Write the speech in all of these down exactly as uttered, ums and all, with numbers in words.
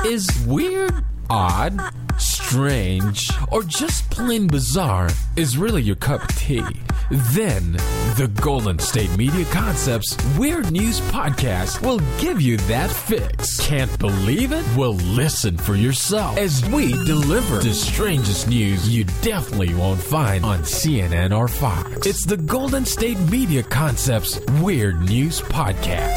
Is weird, odd, strange, or just plain bizarre is really your cup of tea? Then the Golden State Media Concepts Weird News Podcast will give you that fix. Can't believe it? Well, listen for yourself as we deliver the strangest news you definitely won't find on C N N or Fox. It's the Golden State Media Concepts Weird News Podcast.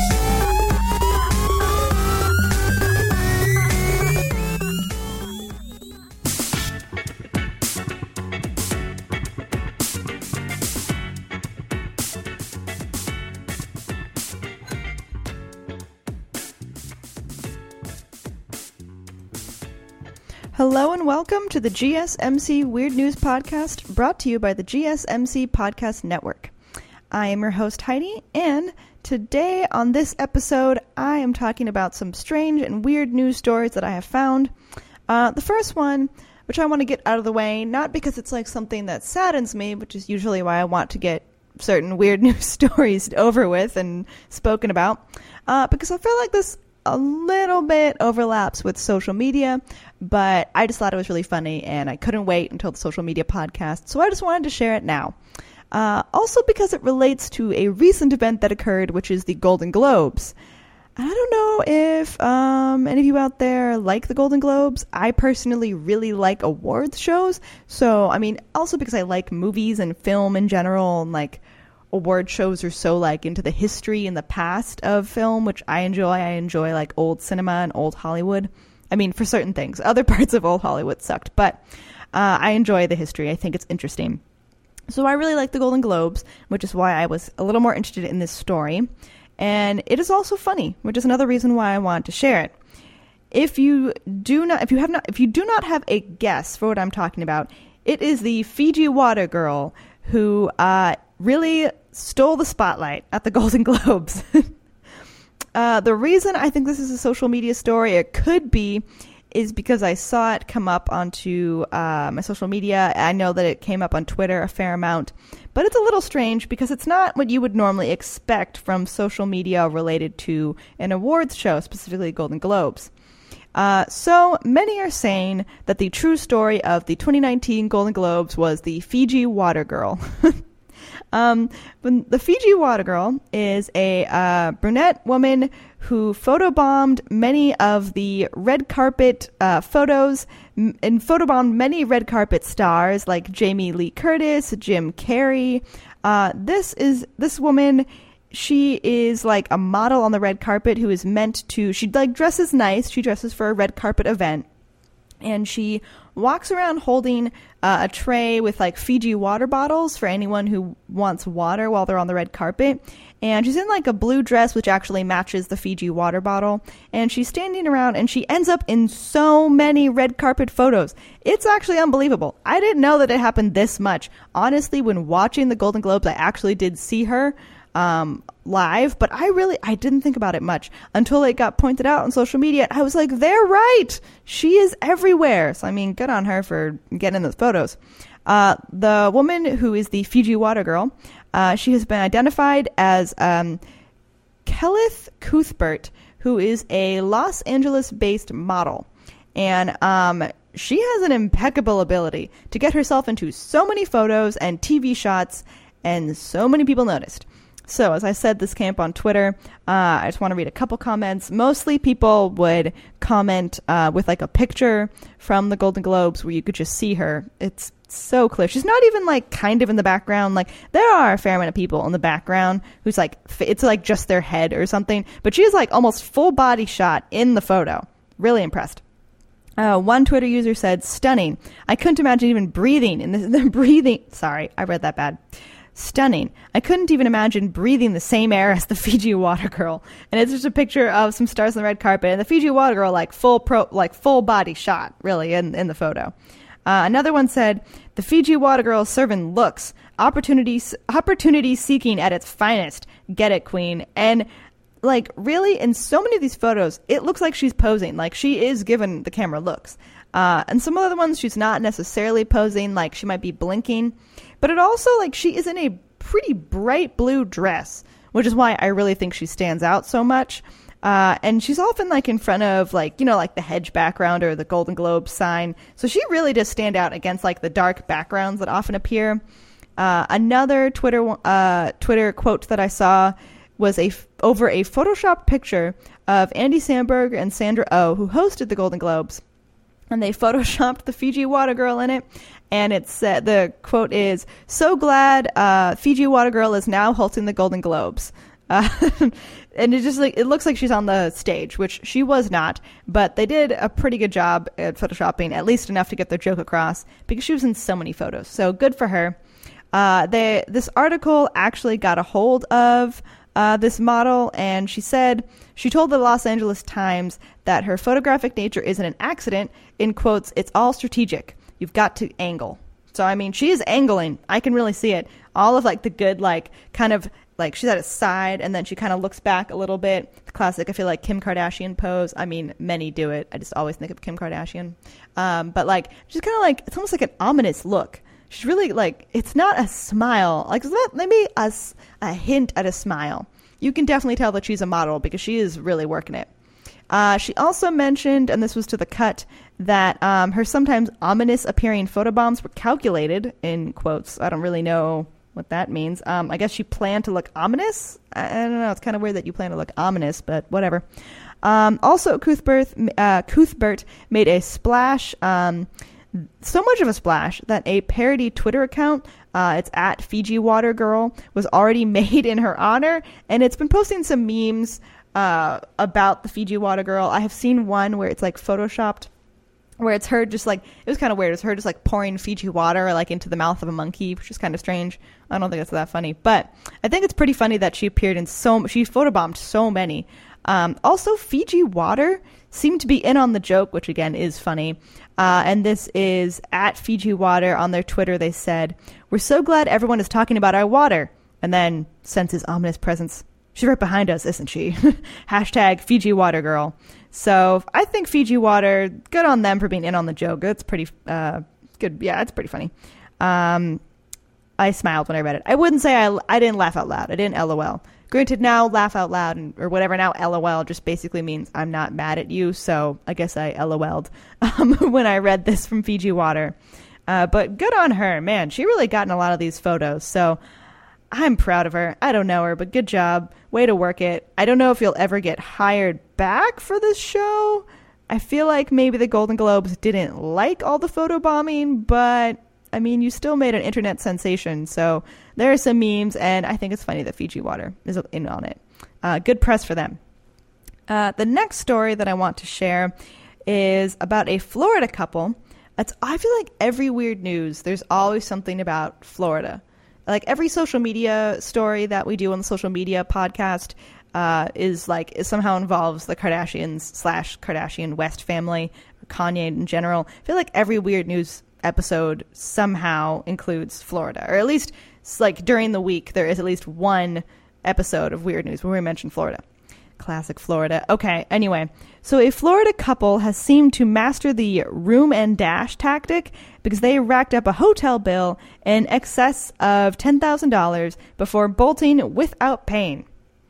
Hello and welcome to the G S M C Weird News Podcast, brought to you by the G S M C Podcast Network. I am your host, Heidi, and today on this episode, I am talking about some strange and weird news stories that I have found. Uh, the first one, which I want to get out of the way, not because it's like something that saddens me, which is usually why I want to get certain weird news stories over with and spoken about, uh, because I feel like this a little bit overlaps with social media, but I just thought it was really funny and I couldn't wait until the social media podcast, so I just wanted to share it now. Uh, also because it relates to a recent event that occurred, which is the Golden Globes. I don't know if um, any of you out there like the Golden Globes. I personally really like awards shows, so I mean, also because I like movies and film in general, and like award shows are so like into the history and the past of film, which I enjoy. I enjoy like old cinema and old Hollywood. I mean, for certain things. Other parts of old Hollywood sucked, but uh, I enjoy the history. I think it's interesting. So I really like the Golden Globes, which is why I was a little more interested in this story. And it is also funny, which is another reason why I want to share it. If you do not, if you have not, if you do not have a guess for what I'm talking about, it is the Fiji Water Girl who uh, really stole the spotlight at the Golden Globes. uh, the reason I think this is a social media story, it could be, is because I saw it come up onto uh, my social media. I know that it came up on Twitter a fair amount, but it's a little strange because it's not what you would normally expect from social media related to an awards show, specifically Golden Globes. Uh, so many are saying that the true story of the twenty nineteen Golden Globes was the Fiji Water Girl. Um, the Fiji Water Girl is a uh, brunette woman who photobombed many of the red carpet uh, photos m- and photobombed many red carpet stars like Jamie Lee Curtis, Jim Carrey. Uh, this is this woman. She is like a model on the red carpet who is meant to. She like dresses nice. She dresses for a red carpet event. And she walks around holding uh, a tray with like Fiji water bottles for anyone who wants water while they're on the red carpet. And she's in like a blue dress, which actually matches the Fiji water bottle. And she's standing around and she ends up in so many red carpet photos. It's actually unbelievable. I didn't know that it happened this much. Honestly, when watching the Golden Globes, I actually did see her um live, but I really I didn't think about it much until it got pointed out on social media. I was like, they're right, she is everywhere. So I mean, good on her for getting those photos. Uh the woman who is the Fiji Water Girl, uh she has been identified as um Kellith Cuthbert, who is a Los Angeles based model, and um she has an impeccable ability to get herself into so many photos and T V shots, and so many people noticed. So, as I said, this came up on Twitter. Uh, I just want to read a couple comments. Mostly people would comment uh, with like a picture from the Golden Globes where you could just see her. It's so clear. She's not even like kind of in the background. Like, there are a fair amount of people in the background who's like, it's like just their head or something. But she is like almost full body shot in the photo. Really impressed. Uh, one Twitter user said, stunning. I couldn't imagine even breathing in the, the breathing. Sorry, I read that bad. Stunning. I couldn't even imagine breathing the same air as the Fiji Water Girl. And it's just a picture of some stars on the red carpet, and the Fiji Water Girl like full pro, like full body shot, really, in in the photo. Uh, another one said, the Fiji Water Girl serving looks, opportunity opportunity seeking at its finest. Get it, queen. And like really, in so many of these photos, it looks like she's posing, like she is giving the camera looks. Uh, and some other ones, she's not necessarily posing, like she might be blinking. But it also, like, she is in a pretty bright blue dress, which is why I really think she stands out so much. Uh, and she's often like in front of like, you know, like the hedge background or the Golden Globe sign. So she really does stand out against like the dark backgrounds that often appear. Uh, another Twitter uh, Twitter quote that I saw was a f- over a photoshopped picture of Andy Samberg and Sandra Oh, who hosted the Golden Globes. And they photoshopped the Fiji Water Girl in it. And it's uh, the quote is, "So glad uh, Fiji Water Girl is now hosting the Golden Globes." Uh, and it just like it looks like she's on the stage, which she was not. But they did a pretty good job at photoshopping, at least enough to get their joke across, because she was in so many photos. So good for her. Uh, they this article actually got a hold of uh, this model, and she said she told the Los Angeles Times that her photographic nature isn't an accident. In quotes, "It's all strategic. You've got to angle." So, I mean, she is angling. I can really see it. All of, like, the good, like, kind of, like, she's at a side, and then she kind of looks back a little bit. The classic, I feel like, Kim Kardashian pose. I mean, many do it. I just always think of Kim Kardashian. Um, but, like, she's kind of like, it's almost like an ominous look. She's really, like, it's not a smile. Like, it's not maybe a, a hint at a smile. You can definitely tell that she's a model because she is really working it. Uh, she also mentioned, and this was to the cut, that um, her sometimes ominous appearing photobombs were calculated, in quotes. I don't really know what that means. Um, I guess she planned to look ominous. I, I don't know. It's kind of weird that you plan to look ominous, but whatever. Um, also, Cuthbert, uh, Cuthbert made a splash, um, so much of a splash that a parody Twitter account, uh, it's at Fiji Water Girl, was already made in her honor, and it's been posting some memes uh, about the Fiji Water Girl. I have seen one where it's like photoshopped, where it's her just like, it was kind of weird. It was her just like pouring Fiji water like into the mouth of a monkey, which is kind of strange. I don't think it's that funny, but I think it's pretty funny that she appeared in so, she photobombed so many. Um, also, Fiji Water seemed to be in on the joke, which again is funny. Uh, and this is at Fiji Water on their Twitter. They said, "We're so glad everyone is talking about our water." And then senses ominous presence. "She's right behind us, isn't she?" Hashtag Fiji Water Girl. So I think Fiji Water, good on them for being in on the joke. It's pretty uh, good. Yeah, it's pretty funny. Um, I smiled when I read it. I wouldn't say I, I didn't laugh out loud. I didn't LOL. Granted, now laugh out loud and, or whatever. Now LOL just basically means I'm not mad at you. So I guess I LOL'd um, when I read this from Fiji Water. Uh, but good on her, man. She really got in a lot of these photos. So I'm proud of her. I don't know her, but good job. Way to work it. I don't know if you'll ever get hired back for this show. I feel like maybe the Golden Globes didn't like all the photobombing, but I mean, you still made an internet sensation. So there are some memes, and I think it's funny that Fiji Water is in on it. Uh, good press for them. Uh, the next story that I want to share is about a Florida couple. It's, I feel like every weird news, there's always something about Florida. Like every social media story that we do on the social media podcast uh, is like, it somehow involves the Kardashians slash Kardashian West family, Kanye in general. I feel like every weird news episode somehow includes Florida, or at least like during the week, there is at least one episode of Weird News where we mention Florida. Classic Florida. Okay, anyway. So a Florida couple has seemed to master the room and dash tactic because they racked up a hotel bill in excess of ten thousand dollars before bolting without paying.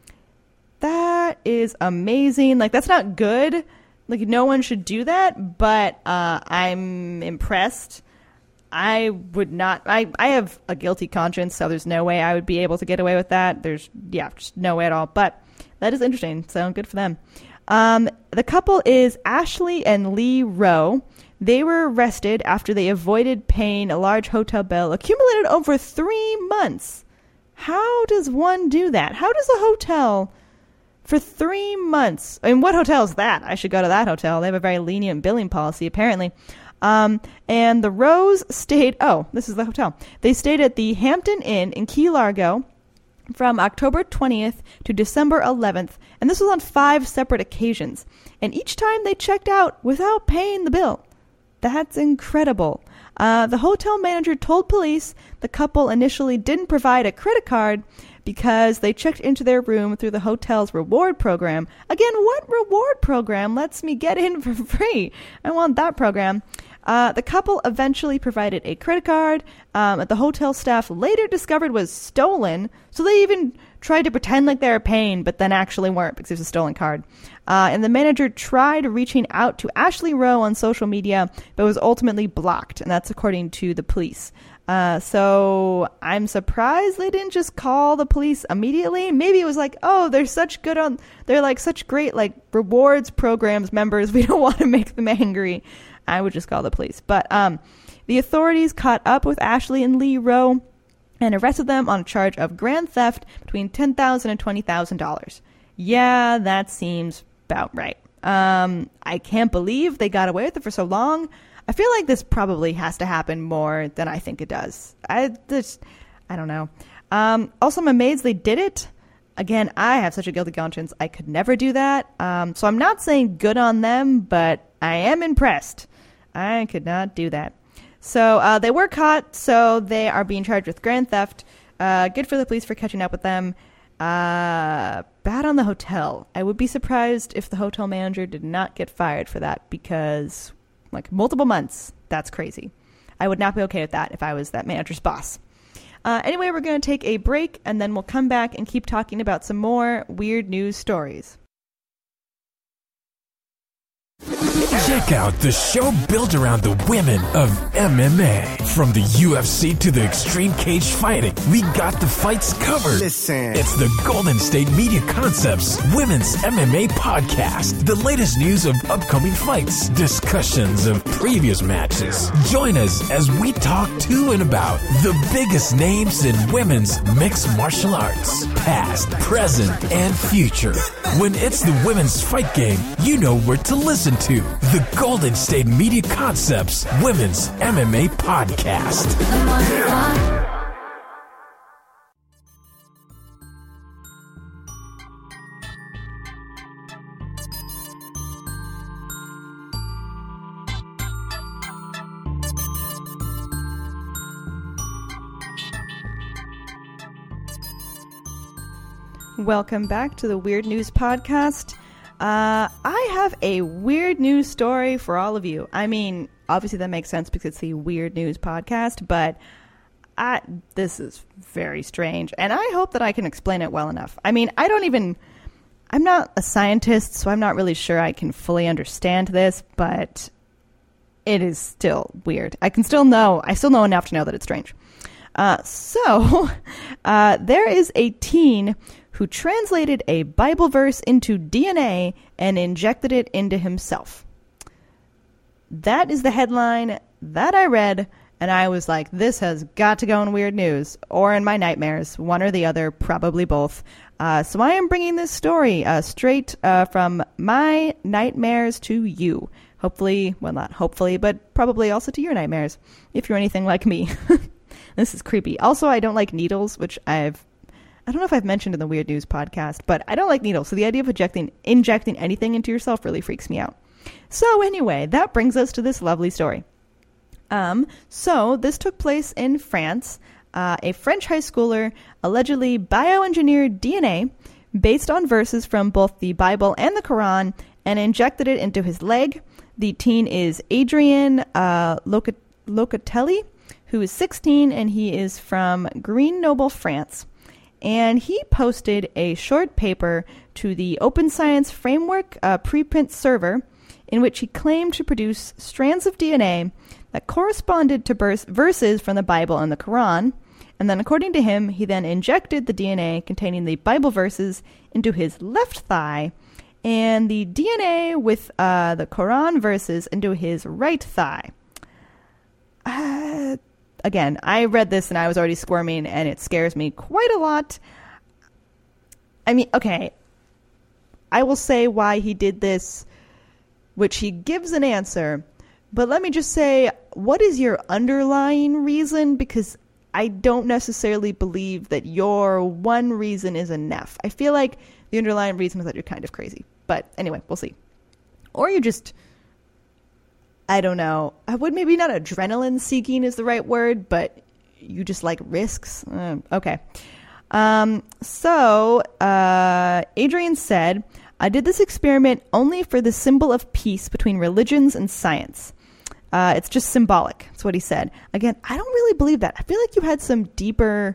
That is amazing. Like, that's not good. Like, no one should do that, but uh, I'm impressed. I would not, I, I have a guilty conscience, so there's no way I would be able to get away with that. There's, yeah, just no way at all. But that is interesting, so good for them. Um, the couple is Ashley and Lee Rowe. They were arrested after they avoided paying a large hotel bill accumulated over three months. How does one do that? How does a hotel for three months? I mean, what hotel is that? I should go to that hotel. They have a very lenient billing policy, apparently. Um, and the Rose stayed, oh, this is the hotel. They stayed at the Hampton Inn in Key Largo from October twentieth to December eleventh. And this was on five separate occasions. And each time they checked out without paying the bill. That's incredible. Uh, the hotel manager told police the couple initially didn't provide a credit card because they checked into their room through the hotel's reward program. Again, what reward program lets me get in for free? I want that program. Uh, the couple eventually provided a credit card um, that the hotel staff later discovered was stolen, so they even tried to pretend like they were paying, but then actually weren't because it was a stolen card. Uh, and the manager tried reaching out to Ashley Rowe on social media, but was ultimately blocked. And that's according to the police. Uh, so I'm surprised they didn't just call the police immediately. Maybe it was like, oh, they're such good on, they're like such great like rewards programs members. We don't want to make them angry. I would just call the police. But um, the authorities caught up with Ashley and Lee Rowe and arrested them on a charge of grand theft between ten thousand dollars and twenty thousand dollars. Yeah, that seems about right. Um, I can't believe they got away with it for so long. I feel like this probably has to happen more than I think it does. I just, I don't know. Um, also, I'm amazed they did it. Again, I have such a guilty conscience. I could never do that. Um, so I'm not saying good on them, but I am impressed. I could not do that. So uh, they were caught, so they are being charged with grand theft. Uh, good for the police for catching up with them. Uh, bad on the hotel. I would be surprised if the hotel manager did not get fired for that because... like multiple months. That's crazy. I would not be okay with that if I was that manager's boss. Uh, anyway, we're going to take a break and then we'll come back and keep talking about some more weird news stories. Check out the show built around the women of M M A. From the U F C to the extreme cage fighting, we got the fights covered. Listen. It's the Golden State Media Concepts Women's M M A Podcast. The latest news of upcoming fights, discussions of previous matches. Join us as we talk to and about the biggest names in women's mixed martial arts, past, present, and future. When it's the women's fight game, you know where to listen to. The Golden State Media Concepts Women's M M A Podcast. Welcome back to the Weird News Podcast. Uh, I have a weird news story for all of you. I mean, obviously that makes sense because it's the Weird News Podcast, but I, this is very strange, and I hope that I can explain it well enough. I mean, I don't even, I'm not a scientist, so I'm not really sure I can fully understand this, but it is still weird. I can still know, I still know enough to know that it's strange. Uh, so, uh, there is a teen who translated a Bible verse into D N A and injected it into himself. That is the headline that I read, and I was like, this has got to go in Weird News, or in my nightmares, one or the other, probably both. Uh, so I am bringing this story uh, straight uh, from my nightmares to you. Hopefully, well, not hopefully, but probably also to your nightmares, if you're anything like me. This is creepy. Also, I don't like needles, which I've I don't know if I've mentioned in the Weird News Podcast, but I don't like needles. So the idea of injecting, injecting anything into yourself really freaks me out. So anyway, that brings us to this lovely story. Um, so this took place in France. Uh, a French high schooler allegedly bioengineered D N A based on verses from both the Bible and the Quran and injected it into his leg. The teen is Adrien uh, Locatelli, who is sixteen, and he is from Grenoble, France. And he posted a short paper to the Open Science Framework uh, preprint server in which he claimed to produce strands of D N A that corresponded to verse- verses from the Bible and the Quran. And then, according to him, he then injected the D N A containing the Bible verses into his left thigh and the D N A with uh, the Quran verses into his right thigh. Uh... Again, I read this and I was already squirming, and it scares me quite a lot. I mean, okay, I will say why he did this, which he gives an answer, but let me just say, what is your underlying reason? Because I don't necessarily believe that your one reason is enough. I feel like the underlying reason is that you're kind of crazy. But anyway, we'll see. Or you just... I don't know. I would maybe not adrenaline seeking is the right word, but you just like risks. Uh, okay. Um, so, uh, Adrien said, I did this experiment only for the symbol of peace between religions and science. Uh, it's just symbolic. That's what he said. Again, I don't really believe that. I feel like you had some deeper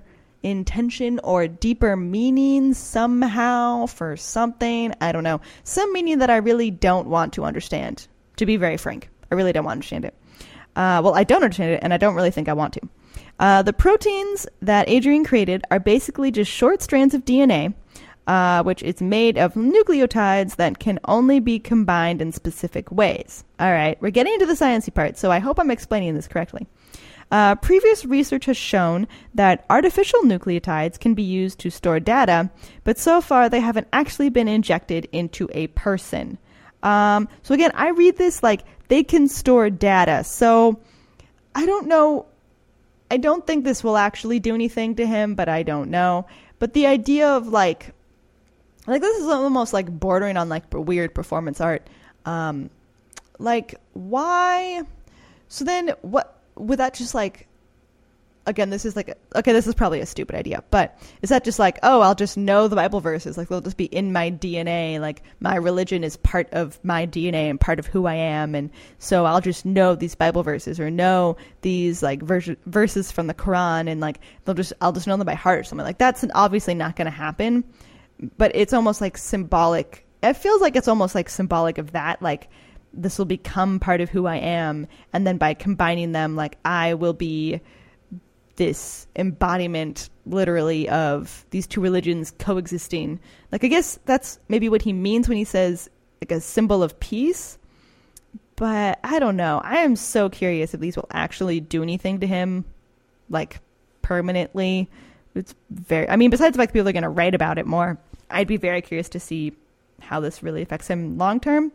intention or deeper meaning somehow for something. I don't know. Some meaning that I really don't want to understand, to be very frank. I really don't want to understand it. Uh, well, I don't understand it, and I don't really think I want to. Uh, the proteins that Adrian created are basically just short strands of D N A, uh, which is made of nucleotides that can only be combined in specific ways. All right, we're getting into the sciencey part, so I hope I'm explaining this correctly. Uh, previous research has shown that artificial nucleotides can be used to store data, but so far they haven't actually been injected into a person. Um, so again, I read this like they can store data. So I don't know. I don't think this will actually do anything to him, but I don't know. But the idea of like, like this is almost like bordering on like weird performance art. Um, like why? So then what? Would that just like, again, this is like, okay, this is probably a stupid idea, but is that just like, oh, I'll just know the Bible verses, like they'll just be in my D N A, like my religion is part of my D N A and part of who I am, and so I'll just know these Bible verses or know these like vers- verses from the Quran, and like they'll just, I'll just know them by heart or something. Like that's obviously not going to happen, but it's almost like symbolic. It feels like it's almost like symbolic of that, like this will become part of who I am, and then by combining them, like I will be this embodiment literally of these two religions coexisting. Like I guess that's maybe what he means when he says like a symbol of peace, but I don't know. I am so curious if these will actually do anything to him like permanently. It's very, I mean, besides the fact that people are going to write about it more, I'd be very curious to see how this really affects him long term.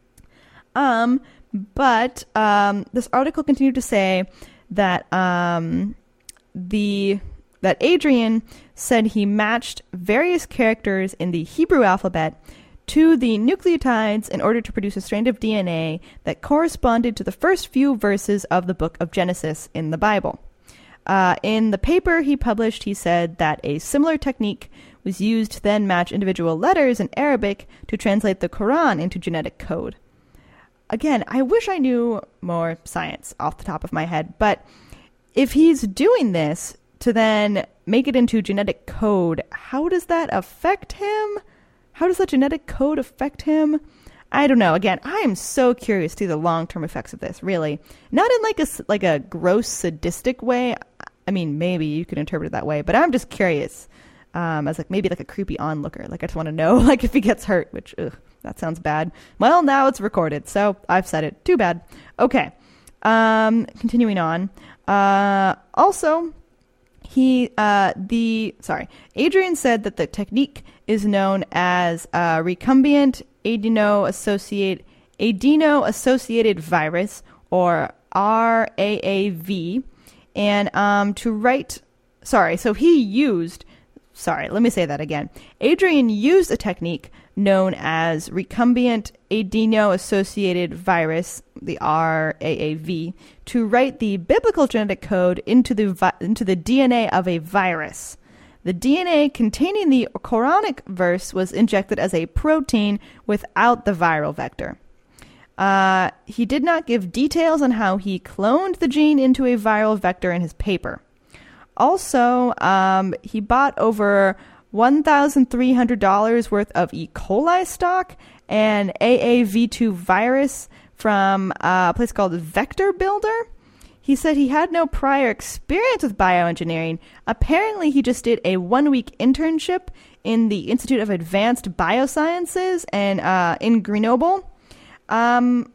Um, but, um, this article continued to say that, um, the, that Adrian said he matched various characters in the Hebrew alphabet to the nucleotides in order to produce a strand of D N A that corresponded to the first few verses of the book of Genesis in the Bible. Uh, in the paper he published, he said that a similar technique was used to then match individual letters in Arabic to translate the Quran into genetic code. Again, I wish I knew more science off the top of my head, but if he's doing this to then make it into genetic code, how does that affect him? How does that genetic code affect him? I don't know. Again, I am so curious to see the long-term effects of this, really. Not in like a, like a gross sadistic way. I mean, maybe you could interpret it that way, but I'm just curious. Um, as like maybe like a creepy onlooker. Like I just want to know like if he gets hurt, which ugh, that sounds bad. Well, now it's recorded, so I've said it. Too bad. Okay. Um, continuing on. Uh, also, he uh, the sorry, Adrian said that the technique is known as uh, recombinant adeno-associated adeno-associated virus, or R A A V, and um, to write. Sorry, so he used. Sorry, let me say that again. Adrian used a technique known as recombinant adeno-associated virus, the R A A V, to write the biblical genetic code into the vi- into the D N A of a virus. The D N A containing the Quranic verse was injected as a protein without the viral vector. Uh, he did not give details on how he cloned the gene into a viral vector in his paper. Also, um, he bought over one thousand three hundred dollars worth of E. coli stock and A A V two virus from a place called Vector Builder. He said he had no prior experience with bioengineering. Apparently, he just did a one-week internship in the Institute of Advanced Biosciences and uh, in Grenoble. Um,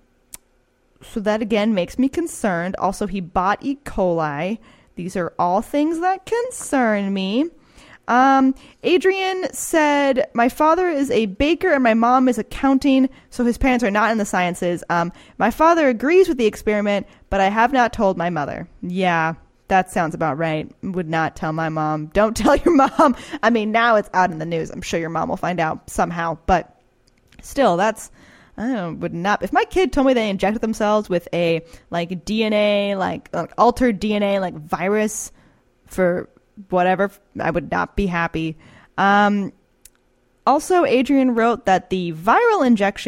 so that, again, makes me concerned. Also, he bought E. coli. These are all things that concern me. Um, Adrian said, my father is a baker and my mom is accounting, so his parents are not in the sciences. Um, my father agrees with the experiment, but I have not told my mother. Yeah, that sounds about right. Would not tell my mom. Don't tell your mom. I mean, now it's out in the news. I'm sure your mom will find out somehow, but still, that's, I don't know, would not, if my kid told me they injected themselves with a, like, D N A, like, like altered D N A, like, virus for whatever, I would not be happy. Um, also, Adrian wrote that the viral injection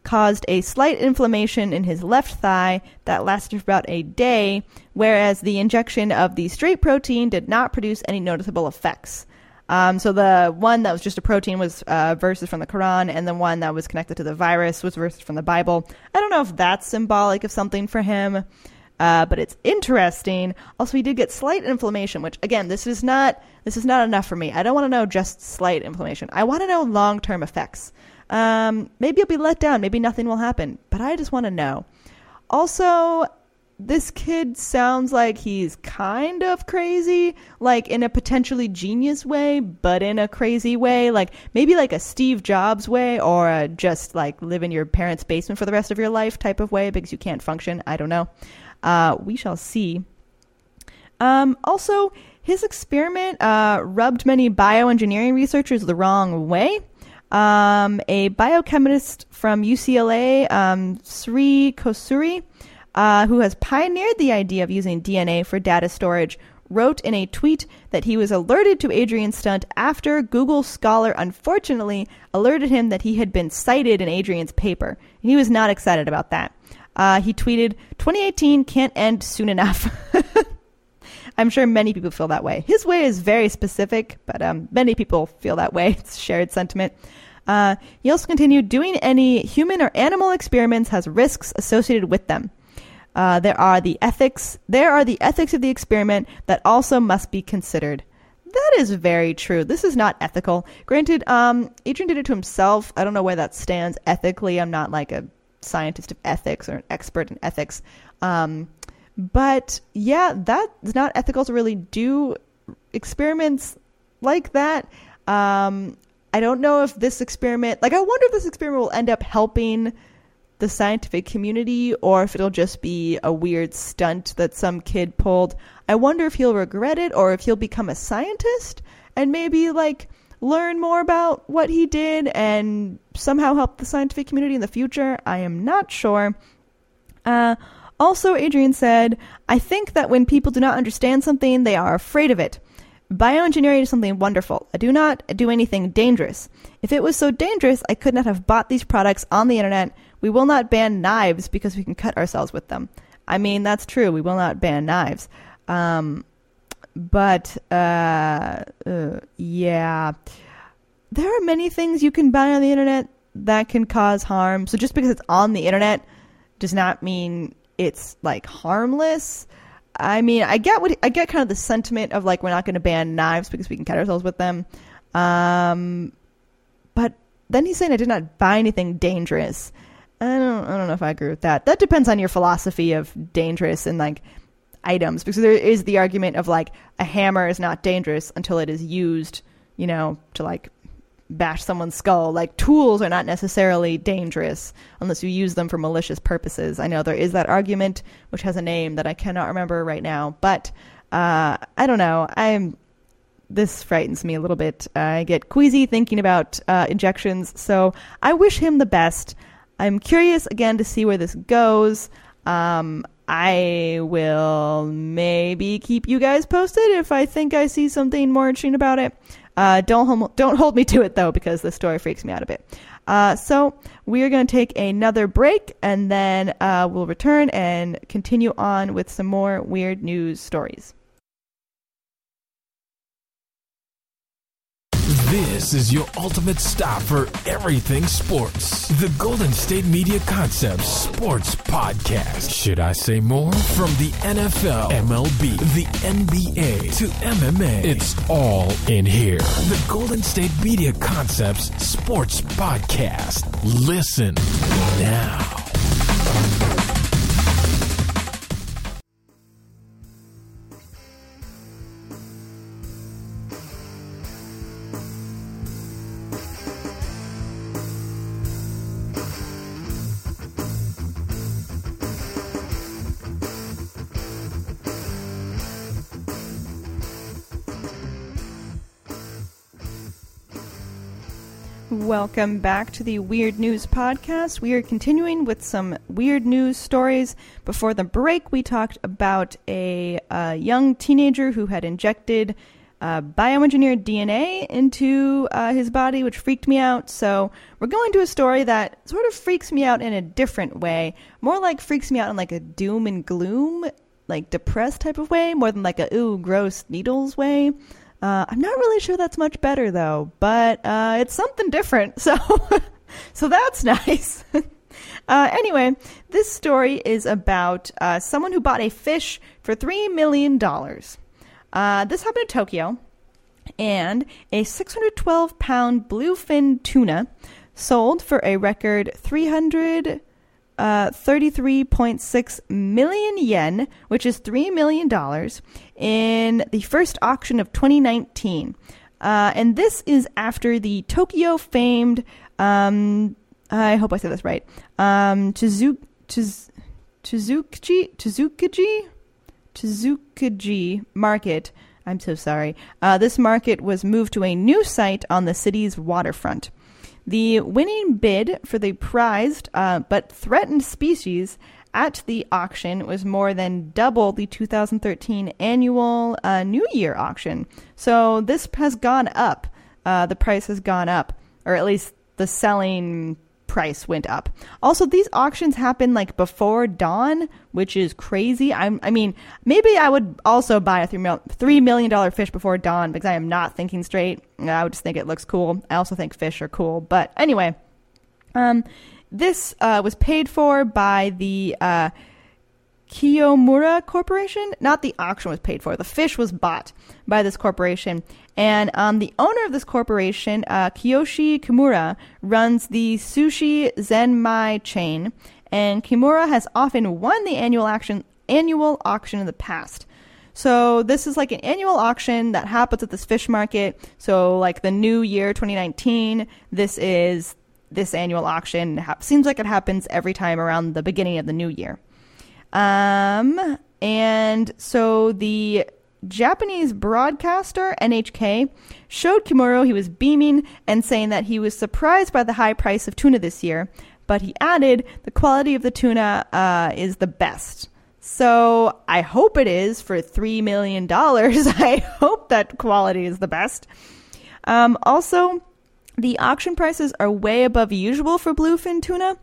caused a slight inflammation in his left thigh that lasted for about a day, whereas the injection of the straight protein did not produce any noticeable effects. Um, so the one that was just a protein was uh, verses from the Quran, and the one that was connected to the virus was verses from the Bible. I don't know if that's symbolic of something for him, uh, but it's interesting. Also, he did get slight inflammation, which, again, this is not this is not enough for me. I don't want to know just slight inflammation. I want to know long-term effects. Um, maybe I'll be let down. Maybe nothing will happen, but I just want to know. Also, this kid sounds like he's kind of crazy, like in a potentially genius way, but in a crazy way, like maybe like a Steve Jobs way, or a just like live in your parents' basement for the rest of your life type of way because you can't function. I don't know. Uh, we shall see. Um, also, his experiment uh, rubbed many bioengineering researchers the wrong way. Um, a biochemist from U C L A, um, Sri Kosuri, Uh, who has pioneered the idea of using D N A for data storage, wrote in a tweet that he was alerted to Adrian's stunt after Google Scholar unfortunately alerted him that he had been cited in Adrian's paper. He was not excited about that. Uh, he tweeted, twenty eighteen can't end soon enough. I'm sure many people feel that way. His way is very specific, but um, many people feel that way. It's a shared sentiment. Uh, he also continued, doing any human or animal experiments has risks associated with them. Uh, there are the ethics. There are the ethics of the experiment that also must be considered. That is very true. This is not ethical. Granted, um, Adrian did it to himself. I don't know where that stands ethically. I'm not like a scientist of ethics or an expert in ethics. Um, but yeah, that's not ethical to really do experiments like that. Um, I don't know if this experiment, like I wonder if this experiment will end up helping the scientific community, or if it'll just be a weird stunt that some kid pulled. I wonder if he'll regret it, or if he'll become a scientist and maybe like learn more about what he did and somehow help the scientific community in the future. I am not sure. Uh, also, Adrian said, I think that when people do not understand something, they are afraid of it. Bioengineering is something wonderful. I do not do anything dangerous. If it was so dangerous, I could not have bought these products on the internet. We will not ban knives because we can cut ourselves with them. I mean, that's true. We will not ban knives. Um, but, uh, uh, yeah. There are many things you can buy on the internet that can cause harm. So just because it's on the internet does not mean it's, like, harmless. I mean, I get what I get kind of the sentiment of, like, we're not going to ban knives because we can cut ourselves with them. Um, but then he's saying I did not buy anything dangerous. I don't I don't know if I agree with that. That depends on your philosophy of dangerous and like items, because there is the argument of like a hammer is not dangerous until it is used, you know, to like bash someone's skull. Like tools are not necessarily dangerous unless you use them for malicious purposes. I know there is that argument, which has a name that I cannot remember right now, but uh, I don't know. I'm This frightens me a little bit. I get queasy thinking about uh, injections, so I wish him the best. I'm curious, again, to see where this goes. Um, I will maybe keep you guys posted if I think I see something more interesting about it. Uh, don't, hold, don't hold me to it, though, because the story freaks me out a bit. Uh, so we are going to take another break, and then uh, we'll return and continue on with some more weird news stories. This is your ultimate stop for everything sports. The Golden State Media Concepts Sports Podcast. Should I say more? From the N F L, M L B, the N B A to M M A, it's all in here. The Golden State Media Concepts Sports Podcast. Listen now. Welcome back to the Weird News Podcast. We are continuing with some weird news stories. Before the break, we talked about a, a young teenager who had injected uh, bioengineered D N A into uh, his body, which freaked me out. So we're going to a story that sort of freaks me out in a different way, more like freaks me out in like a doom and gloom, like depressed type of way, more than like a ooh gross needles way. Uh, I'm not really sure that's much better though, but uh, it's something different. So, so that's nice. uh, anyway, this story is about uh, someone who bought a fish for three million dollars. Uh, this happened in Tokyo, and a six hundred twelve pound bluefin tuna sold for a record three hundred thirty-three point six million yen, which is three million dollars, in the first auction of twenty nineteen. Uh, and this is after the Tokyo famed, um, I hope I said this right, um, Chizu, Chiz, Chizukaji, Chizukaji, Chizukaji market. I'm so sorry. Uh, this market was moved to a new site on the city's waterfront. The winning bid for the prized uh, but threatened species at the auction was more than double the two thousand thirteen annual uh, New Year auction. So this has gone up. Uh, the price has gone up, or at least the selling price went up. Also, these auctions happen like before dawn, which is crazy. I'm, I mean, maybe I would also buy a three, mil- three million dollars fish before dawn because I am not thinking straight. I would just think it looks cool. I also think fish are cool. But anyway, um, this uh, was paid for by the uh, Kiyomura Corporation. Not the auction was paid for. The fish was bought by this corporation. And um, the owner of this corporation, uh, Kiyoshi Kimura, runs the Sushi Zenmai chain. And Kimura has often won the annual action, annual auction in the past. So this is like an annual auction that happens at this fish market. So like the new year, twenty nineteen, this is this annual auction. It ha- seems like it happens every time around the beginning of the new year. Um, and so the Japanese broadcaster N H K showed Kimura he was beaming and saying that he was surprised by the high price of tuna this year, but he added the quality of the tuna uh, is the best. So I hope it is for three million dollars. I hope that quality is the best. Um, also, the auction prices are way above usual for bluefin tuna.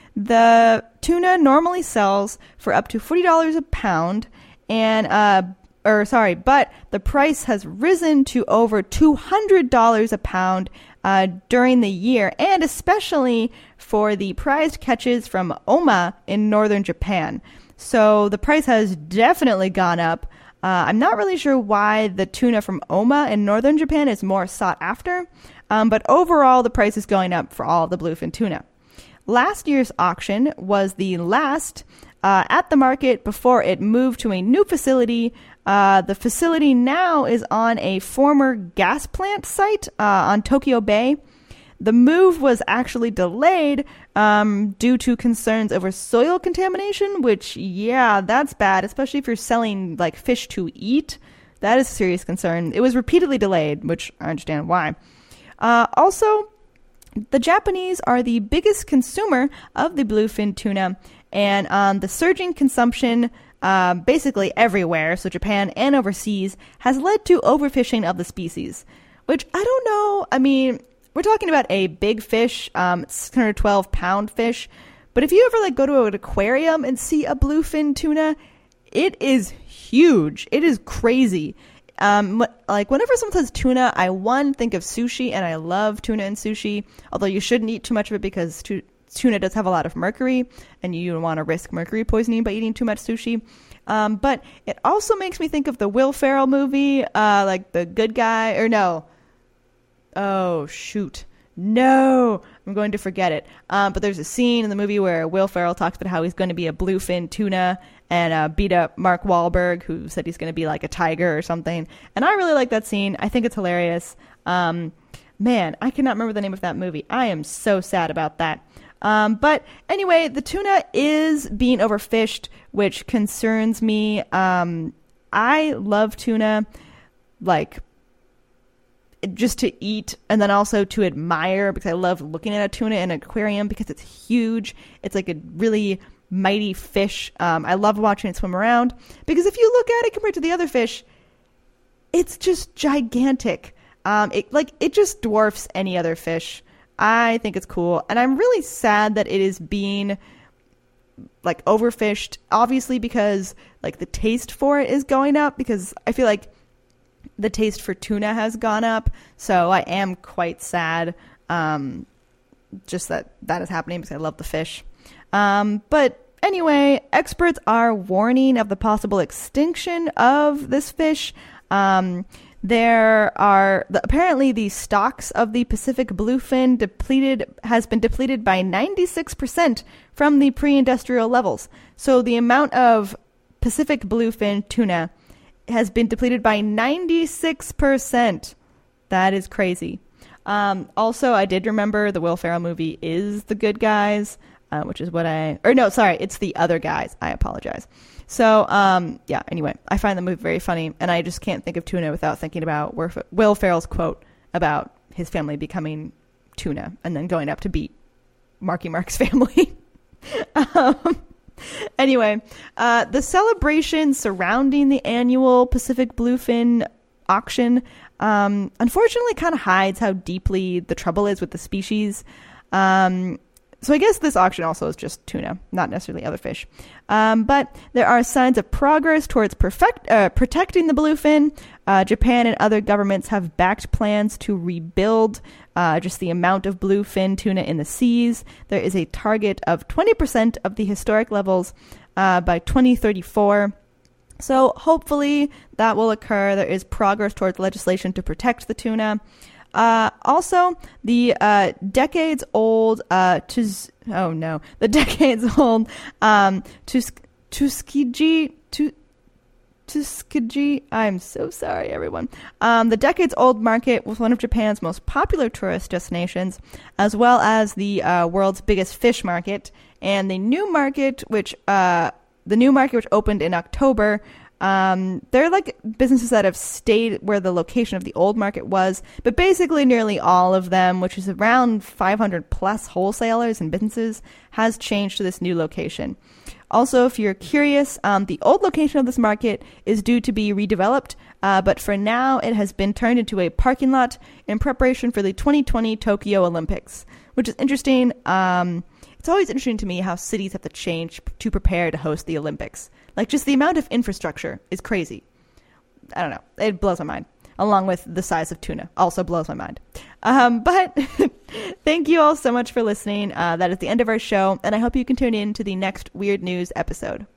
The tuna normally sells for up to forty dollars a pound, and uh, or sorry, but the price has risen to over two hundred dollars a pound uh, during the year, and especially for the prized catches from Oma in northern Japan. So the price has definitely gone up. Uh, I'm not really sure why the tuna from Oma in northern Japan is more sought after, um, but overall the price is going up for all of the bluefin tuna. Last year's auction was the last uh, at the market before it moved to a new facility. Uh, the facility now is on a former gas plant site uh, on Tokyo Bay. The move was actually delayed um, due to concerns over soil contamination, which, yeah, that's bad, especially if you're selling like fish to eat. That is a serious concern. It was repeatedly delayed, which I understand why. Uh, also, the Japanese are the biggest consumer of the bluefin tuna, and um, the surging consumption uh, basically everywhere, so Japan and overseas, has led to overfishing of the species, which I don't know. I mean, we're talking about a big fish, um, six hundred twelve pound fish. But if you ever like go to an aquarium and see a bluefin tuna, it is huge. It is crazy. Um, like whenever someone says tuna, I one think of sushi, and I love tuna and sushi. Although you shouldn't eat too much of it because tu- tuna does have a lot of mercury, and you don't want to risk mercury poisoning by eating too much sushi. Um, but it also makes me think of the Will Ferrell movie, uh, like The Good Guy, or no. Oh, shoot. No, I'm going to forget it. Um, but there's a scene in the movie where Will Ferrell talks about how he's going to be a bluefin tuna and uh, beat up Mark Wahlberg, who said he's going to be like a tiger or something. And I really like that scene. I think it's hilarious. Um, man, I cannot remember the name of that movie. I am so sad about that. Um, but anyway, the tuna is being overfished, which concerns me. Um, I love tuna, like, just to eat, and then also to admire, because I love looking at a tuna in an aquarium because it's huge. It's like a really mighty fish. Um, I love watching it swim around because if you look at it compared to the other fish, it's just gigantic. Um, it like it just dwarfs any other fish. I think it's cool, and I'm really sad that it is being like overfished. Obviously, because like the taste for it is going up. Because I feel like the taste for tuna has gone up, so I am quite sad. Um, just that that is happening because I love the fish. Um, but anyway, experts are warning of the possible extinction of this fish. Um, there are the, apparently the stocks of the Pacific bluefin depleted has been depleted by ninety-six percent from the pre-industrial levels. So the amount of Pacific bluefin tuna has been depleted by ninety-six percent. That is crazy. Um, also, I did remember the Will Ferrell movie is The Good Guys, uh, which is what I, or no, sorry, it's The Other Guys. I apologize. So, um, yeah, anyway, I find the movie very funny, and I just can't think of tuna without thinking about Will Ferrell's quote about his family becoming tuna and then going up to beat Marky Mark's family. um, anyway, uh, the celebration surrounding the annual Pacific bluefin auction um, unfortunately kind of hides how deeply the trouble is with the species. Um, so I guess this auction also is just tuna, not necessarily other fish. Um, but there are signs of progress towards perfect, uh, protecting the bluefin. Uh, Japan and other governments have backed plans to rebuild uh, just the amount of bluefin tuna in the seas. There is a target of twenty percent of the historic levels uh, by twenty thirty-four. So hopefully that will occur. There is progress towards legislation to protect the tuna. Uh, also, the uh, decades-old, uh, Tus- oh no, the decades-old um, Tus- Tuskegee, Tus- Tuskegee, I'm so sorry, everyone. Um, the decades-old market was one of Japan's most popular tourist destinations, as well as the uh, world's biggest fish market. And the new market, which uh, the new market, which opened in October, um, they're like businesses that have stayed where the location of the old market was, but basically nearly all of them, which is around five hundred plus wholesalers and businesses, has changed to this new location. Also, if you're curious, um, the old location of this market is due to be redeveloped, uh, but for now it has been turned into a parking lot in preparation for the twenty twenty Tokyo Olympics, which is interesting. Um, it's always interesting to me how cities have to change to prepare to host the Olympics. Like, just the amount of infrastructure is crazy. I don't know. It blows my mind. Along with the size of tuna. Also blows my mind. Um, but thank you all so much for listening. Uh, that is the end of our show. And I hope you can tune in to the next Weird News episode.